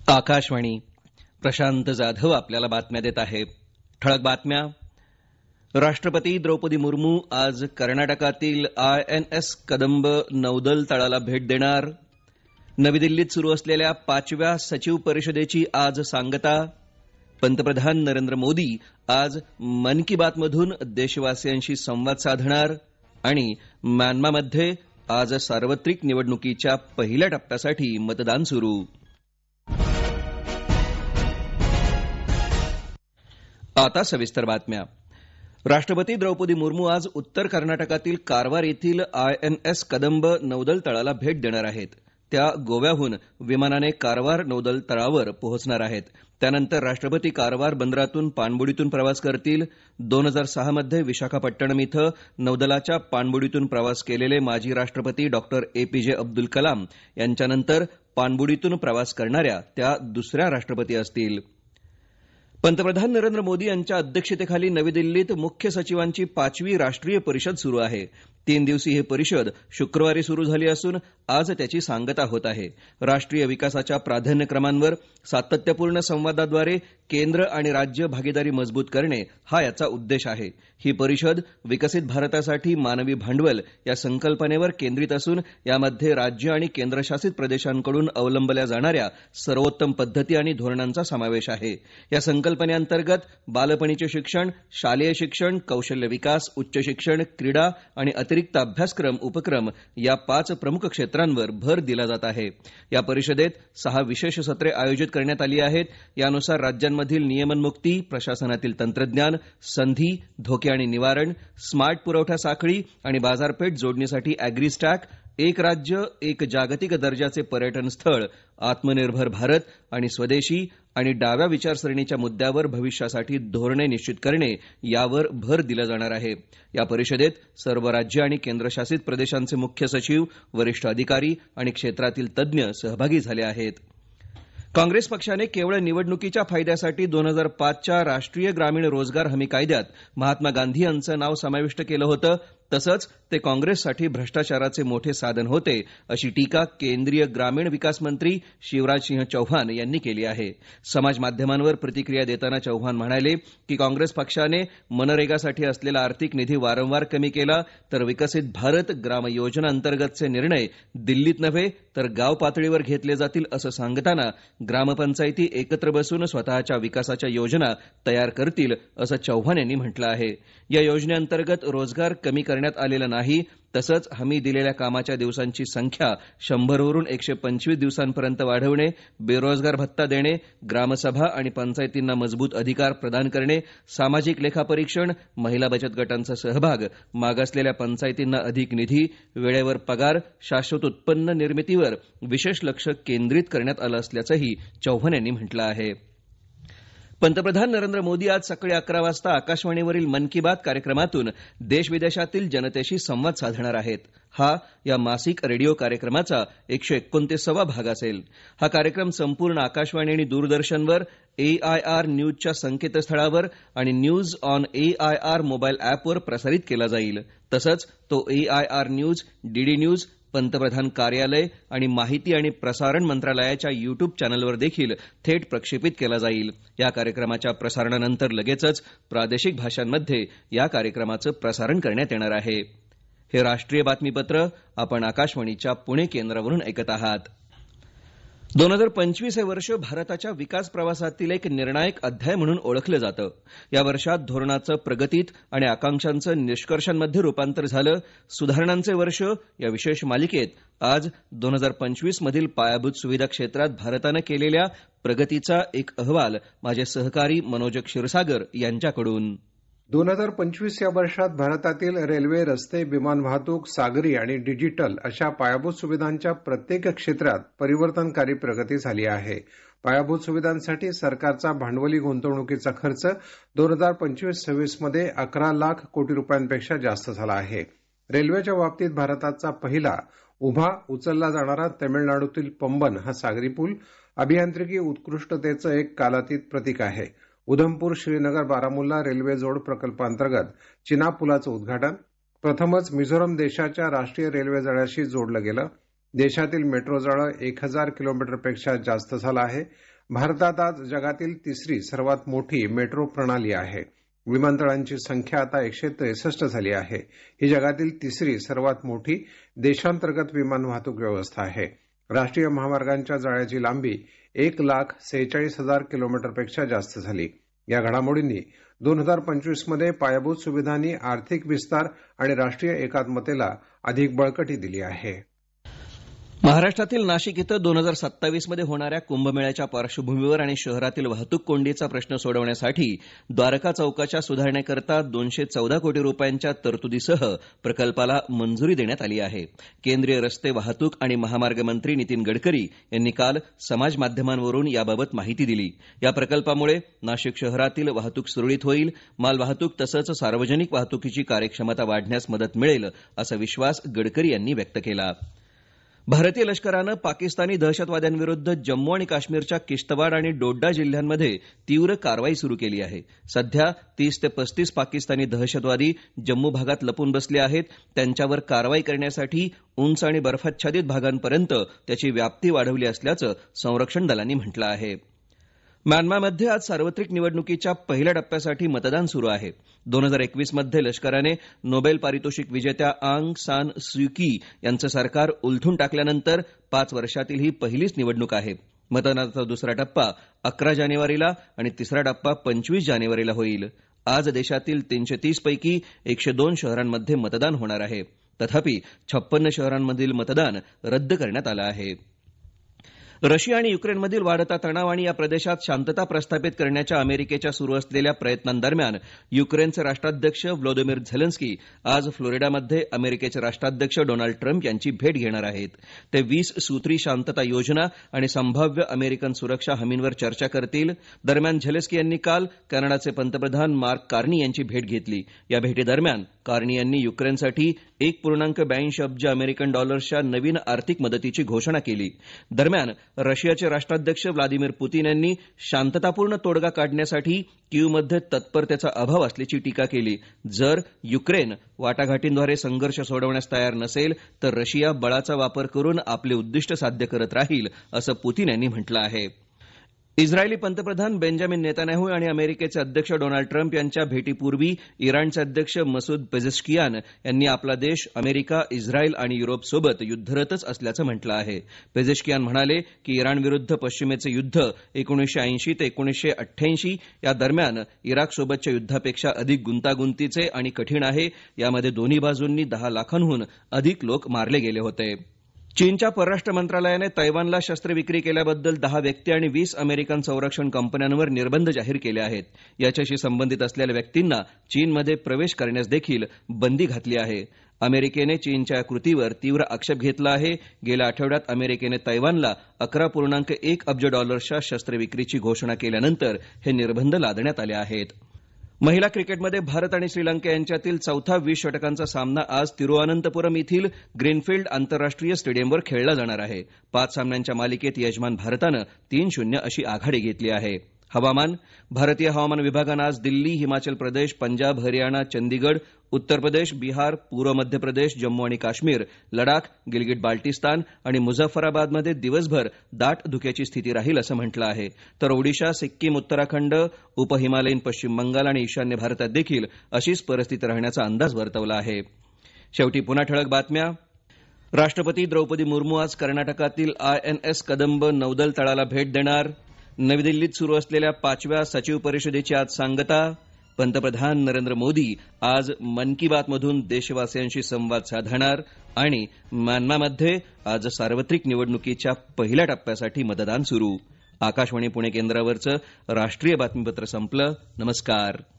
आकाशवाणी. प्रशांत जाधव आपल्याला बातम्या देत आहे. ठळक बातम्या. राष्ट्रपती द्रौपदी मुर्मू आज कर्नाटकातील INS कदंब नौदल तळाला भेट देणार. नवी दिल्लीत सुरू असलेल्या 5व्या सचिव परिषदेची आज सांगता. पंतप्रधान नरेंद्र मोदी आज मन की बात मधून देशवासियांशी संवाद साधणार. आणि म्यानमारमध्ये आज सार्वत्रिक निवडणुकीच्या पहिल्या टप्प्यासाठी मतदान सुरू. आता सविस्तर बातम्या. राष्ट्रपती द्रौपदी मुर्मू आज उत्तर कर्नाटकातील कारवार येथील INS कदंब नौदल तळाला भेट देणार आहेत. त्या गोव्याहून विमानाने कारवार नौदल तळावर पोहोचणार आहेत. त्यानंतर राष्ट्रपती कारवार बंदरातून पाणबुडीतून प्रवास करतील. 2006 मध्ये विशाखापट्टणम इथं नौदलाच्या पाणबुडीतून प्रवास केलेले माजी राष्ट्रपती डॉक्टर APJ अब्दुल कलाम यांच्यानंतर पाणबुडीतून प्रवास करणाऱ्या त्या दुसऱ्या राष्ट्रपती असतील. पंतप्रधान नरेंद्र मोदी यांच्या अध्यक्षतेखाली नवी दिल्लीत मुख्य सचिवांची 5वी राष्ट्रीय परिषद सुरू आहे. 3 दिवसीय ही परिषद शुक्रवारी सुरू झाली असून आज त्याची सांगता होत आहे. राष्ट्रीय विकासाच्या प्राधान्यक्रमांवर सातत्यपूर्ण संवादाद्वारे केंद्र आणि राज्य भागीदारी मजबूत करणे हा याचा उद्देश आहे. ही परिषद विकसित भारतासाठी मानवी भांडवल या संकल्पनेवर केंद्रित असून यामध्ये राज्य आणि केंद्रशासित प्रदेशांकडून अवलंबल्या जाणाऱ्या सर्वोत्तम पद्धती आणि धोरणांचा समावेश आहे. या संकल्पनेअंतर्गत बालपणीचे शिक्षण, शालेय शिक्षण, कौशल्य विकास, उच्च शिक्षण, क्रीडा आणि अतिरिक्त अभ्यासक्रम उपक्रम या 5 प्रमुख क्षेत्रांवर भर दिला जात आहे. या परिषदेत 6 विशेष सत्रे आयोजित करण्यात आली आहेत. यानुसार राज्यांमधील नियमनमुक्ती, प्रशासनातील तंत्रज्ञान, संधी, धोके आणि निवारण, स्मार्ट पुरवठा साखळी आणि बाजारपेठ जोडणीसाठी ॲग्रीस्टॅक, एक राज्य एक जागतिक दर्जाचे पर्यटन स्थळ, आत्मनिर्भर भारत आणि स्वदेशी आणि डाव्या विचारसरणीच्या मुद्द्यावर भविष्यासाठी धोरणे निश्चित करणे यावर भर दिला जाणार आहे. या परिषदेत सर्व राज्य आणि केंद्रशासित प्रदेशांचे मुख्य सचिव, वरिष्ठ अधिकारी आणि क्षेत्रातील तज्ज्ञ सहभागी झाले आहेत. काँग्रेस पक्षाने केवळ निवडणुकीच्या फायद्यासाठी 2005च्या राष्ट्रीय ग्रामीण रोजगार हमी कायद्यात महात्मा गांधी यांचं नाव समाविष्ट केलं होतं. तसंच ते काँग्रेससाठी भ्रष्टाचाराचे मोठे साधन होते अशी टीका केंद्रीय ग्रामीण विकास मंत्री शिवराजसिंह चौहान यांनी केली आहे. समाज माध्यमांवर प्रतिक्रिया देताना चौहान म्हणाले की काँग्रेस पक्षाने मनरेगासाठी असलेला आर्थिक निधी वारंवार कमी केला, तर विकसित भारत ग्राम योजना अंतर्गतचे निर्णय दिल्लीत नव्हे तर गाव पातळीवर घेतले जातील असं सांगताना ग्रामपंचायती एकत्र बसून स्वतःच्या विकासाच्या योजना तयार करतील असं चौहान यांनी म्हटलं आहे. या योजनेअंतर्गत रोजगार कमी करण्यात आलेला नाही. तसंच हमी दिलेल्या कामाच्या दिवसांची संख्या 100 वरून 125 दिवसांपर्यंत वाढवणे, बेरोजगार भत्ता देणे, ग्रामसभा आणि पंचायतींना मजबूत अधिकार प्रदान करणे, सामाजिक लेखापरीक्षण, महिला बचत गटांचा सहभाग, मागासलेल्या पंचायतींना अधिक निधी, वेळेवर पगार, शाश्वत उत्पन्न निर्मितीवर विशेष लक्ष केंद्रित करण्यात आलं असल्याचंही चौहान यांनी म्हटलं आहे. पंतप्रधान नरेंद्र मोदी आज सकाळी 11 वाजता आकाशवाणीवरील मन की बात कार्यक्रमातून देश-विदेशातील जनतेशी संवाद साधणार आहेत. हा या मासिक रेडिओ कार्यक्रमाचा 129वा भाग असेल. हा कार्यक्रम संपूर्ण आकाशवाणी आणि दूरदर्शनवर, AIR न्यूजच्या संकेतस्थळावर आणि न्यूज ऑन AIR मोबाईल ॲपवर प्रसारित केला जाईल. तसंच तो AIR न्यूज, DD न्यूज, पंतप्रधान कार्यालय आणि माहिती आणि प्रसारण मंत्रालयाच्या YouTube चॅनलवर देखील थेट प्रक्षेपित केला जाईल. या कार्यक्रमाच्या प्रसारणानंतर लगेचच प्रादेशिक भाषांमध्ये या कार्यक्रमाचं प्रसारण करण्यात येणार आहे. हे राष्ट्रीय बातमीपत्र आपण आकाशवाणीच्या पुणे केंद्रावरून ऐकत आहात. 2025 हे वर्ष भारताच्या विकास प्रवासातील एक निर्णायक अध्याय म्हणून ओळखलं जातं. या वर्षात धोरणाचं प्रगतीत आणि आकांक्षांचं निष्कर्षांमध्ये रूपांतर झालं. सुधारणांचे वर्ष या विशेष मालिकेत आज 2025 मधील पायाभूत सुविधा क्षेत्रात भारतानं केलेल्या प्रगतीचा एक अहवाल माझे सहकारी मनोज क्षीरसागर यांच्याकडून. 2025 या वर्षात भारतातील रेल्वे, रस्ते, विमान वाहतूक, सागरी आणि डिजिटल अशा पायाभूत सुविधांच्या प्रत्येक क्षेत्रात परिवर्तनकारी प्रगती झाली आहे. पायाभूत सुविधांसाठी सरकारचा भांडवली गुंतवणुकीचा खर्च 2025-26 मध्ये 11 लाख कोटी रुपयांपेक्षा जास्त झाला आहे. रेल्वेच्या बाबतीत भारताचा पहिला उभा उचलला जाणारा तमिळनाडूतील पंबन हा सागरी पूल अभियांत्रिकी उत्कृष्टतेचं एक कालातीत प्रतीक आहे. उधमपूर श्रीनगर बारामुल्ला रेल्वे जोड प्रकल्पांतर्गत चिनाब पुलाचं उद्घाटन. प्रथमच मिझोरम देशाच्या राष्ट्रीय रेल्वे जाळ्याशी जोडलं गेलं. देशातील मेट्रो जाळं 1000 किलोमीटरपेक्षा जास्त झालं आहे भारतात आज जगातील तिसरी सर्वात मोठी मेट्रो प्रणाली आहे. विमानतळांची संख्या आता 163 झाली आहे. ही जगातील तिसरी सर्वात मोठी देशांतर्गत विमान वाहतूक व्यवस्था आहे. राष्ट्रीय महामार्गांच्या जाळ्याची लांबी 1,46,000 किलोमीटरपेक्षा जास्त झाली. या घडामोडींनी 2025 मध्ये पायाभूत सुविधांनी आर्थिक विस्तार आणि राष्ट्रीय एकात्मतेला अधिक बळकटी दिली आहे. महाराष्ट्रातील नाशिक इथं 2027 मध्ये होणाऱ्या कुंभमेळ्याच्या पार्श्वभूमीवर आणि शहरातील वाहतूक कोंडीचा प्रश्न सोडवण्यासाठी द्वारका चौकाच्या सुधारणेकरता 214 कोटी रुपयांच्या तरतुदीसह प्रकल्पाला मंजुरी देण्यात आली आहे. केंद्रीय रस्ते वाहतूक आणि महामार्ग मंत्री नितीन गडकरी यांनी काल समाज माध्यमांवरून याबाबत माहिती दिली. या प्रकल्पामुळे नाशिक शहरातील वाहतूक सुरळीत होईल, मालवाहतूक तसंच सार्वजनिक वाहतुकीची कार्यक्षमता वाढण्यास मदत मिळेल असा विश्वास गडकरी यांनी व्यक्त केला. भारतीय लष्करानं पाकिस्तानी दहशतवाद्यांविरुद्ध जम्मू आणि काश्मीरच्या किश्तवाड आणि डोडा जिल्ह्यांमध्ये तीव्र कारवाई सुरू केली आहे. सध्या 30 ते 35 पाकिस्तानी दहशतवादी जम्मू भागात लपून बसले आहेत. त्यांच्यावर कारवाई करण्यासाठी उंच आणि बर्फाच्छादित भागांपर्यंत त्याची व्याप्ती वाढवली असल्याचं संरक्षण दलांनी म्हटलं आहे. म्यानमारमध्ये आज सार्वत्रिक निवडणुकीच्या पहिल्या टप्प्यासाठी मतदान सुरू आहे. 2021 मध्ये लष्कराने नोबेल पारितोषिक विजेत्या आंग सान सू की यांचं सरकार उलथून टाकल्यानंतर 5 वर्षातील ही पहिलीच निवडणूक आहे. मतदानाचा दुसरा टप्पा 11 जानेवारीला आणि तिसरा टप्पा 25 जानेवारीला होईल. आज देशातील 330 पैकी 102 शहरांमध्ये मतदान होणार आहे. तथापि 56 शहरांमधील मतदान रद्द करण्यात आलं आहे. रशिया आणि युक्रेनमधील वाढता तणाव आणि या प्रदेशात शांतता प्रस्थापित करण्याच्या अमेरिकेच्या सुरू असलेल्या प्रयत्नांदरम्यान युक्रेनचे राष्ट्राध्यक्ष व्लोदिमीर झेलेन्स्की आज फ्लोरिडामध्ये अमेरिकेचे राष्ट्राध्यक्ष डोनाल्ड ट्रम्प यांची भेट घेणार आहेत. ते 20 सूत्री शांतता योजना आणि संभाव्य अमेरिकन सुरक्षा हमींवर चर्चा करतील. दरम्यान झेलेन्स्की यांनी काल कॅनडाचे पंतप्रधान मार्क कार्नी यांची भेट घेतली. या भेटीदरम्यान कार्नी यांनी युक्रेनसाठी 1.82 अब्ज अमेरिकन डॉलर्सच्या नवीन आर्थिक मदतीची घोषणा केली. दरम्यान रशियाचे राष्ट्राध्यक्ष व्लादिमीर पुतीन यांनी शांततापूर्ण तोडगा काढण्यासाठी कीवमध्ये तत्परतेचा अभाव असल्याची टीका केली. जर युक्रेन वाटाघाटींद्वारे संघर्ष सोडवण्यास तयार नसेल तर रशिया बळाचा वापर करून आपले उद्दिष्ट साध्य करत राहील असं पुतीन यांनी म्हटलं आहे. इस्रायली पंतप्रधान बेंजामिन नेतान्याहू आणि अमेरिकेचे अध्यक्ष डोनाल्ड ट्रम्प यांच्या भेटीपूर्वी इराणचे अध्यक्ष मसूद पेझेश्कियान यांनी आपला देश अमेरिका, इस्रायल आणि युरोपसोबत युद्धरतच असल्याचं म्हटलं आहे. पेझेश्कियान म्हणाले की इराणविरुद्ध पश्चिमेचे युद्ध 1980 ते 1988 या दरम्यान इराकसोबतच्या युद्धापेक्षा अधिक गुंतागुंतीचे आणि कठीण आहे. यामध्ये दोन्ही बाजूंनी 10 लाखांहून अधिक लोक मारले गेले होते. चीनच्या परराष्ट्र मंत्रालयाने तैवानला शस्त्रविक्री केल्याबद्दल 10 व्यक्ती आणि 20 अमेरिकन संरक्षण कंपन्यांवर निर्बंध जाहीर केले आहेत. याच्याशी संबंधित असलेल्या व्यक्तींना चीनमध्ये प्रवेश करण्यास देखील बंदी घातली आहे. अमेरिकेने चीनच्या कृतीवर तीव्र आक्षेप घेतला आहे. गेल्या आठवड्यात अमेरिकेने तैवानला 11.1 अब्ज डॉलर्सच्या शस्त्रविक्रीची घोषणा केल्यानंतर हे निर्बंध लादण्यात आले आहेत. महिला क्रिकेटमध्ये भारत आणि श्रीलंका यांच्यातील चौथा 20 षटकांचा सामना आज तिरुअनंतपुरम येथील ग्रीनफील्ड आंतरराष्ट्रीय स्टेडियमवर खेळला जाणार आहे. 5 सामन्यांच्या मालिकेत यजमान भारतानं 3-0 अशी आघाडी घेतली आहे. हवामान. भारतीय हवामान विभागानं आज दिल्ली, हिमाचल प्रदेश, पंजाब, हरियाणा, चंदीगड, उत्तर प्रदेश, बिहार, पूर्व मध्य प्रदेश, जम्मू आणि काश्मीर, लडाख, गिलगिट बाल्टिस्तान आणि मुझफ्फराबादमध्ये दिवसभर दाट धुक्याची स्थिती राहील असं म्हटलं आहे. तर ओडिशा, सिक्कीम, उत्तराखंड, उपहिमालयीन पश्चिम बंगाल आणि ईशान्य भारतात देखील अशीच परिस्थिती राहण्याचा अंदाज वर्तवला आहे. शेवटी पुन्हा ठळक बातम्या. राष्ट्रपती द्रौपदी मुर्मू आज कर्नाटकातील INS कदंब नौदल तळाला भेट देणार. नवी दिल्लीत सुरू असलेल्या 5व्या सचिव परिषदेची आज सांगता. पंतप्रधान नरेंद्र मोदी आज मन की बात मधून देशवासियांशी संवाद साधणार. आणि म्यानमारमध्ये आज सार्वत्रिक निवडणुकीच्या पहिल्या टप्प्यासाठी मतदान सुरू. आकाशवाणी पुणे केंद्रावरचं राष्ट्रीय बातमीपत्र संपलं. नमस्कार.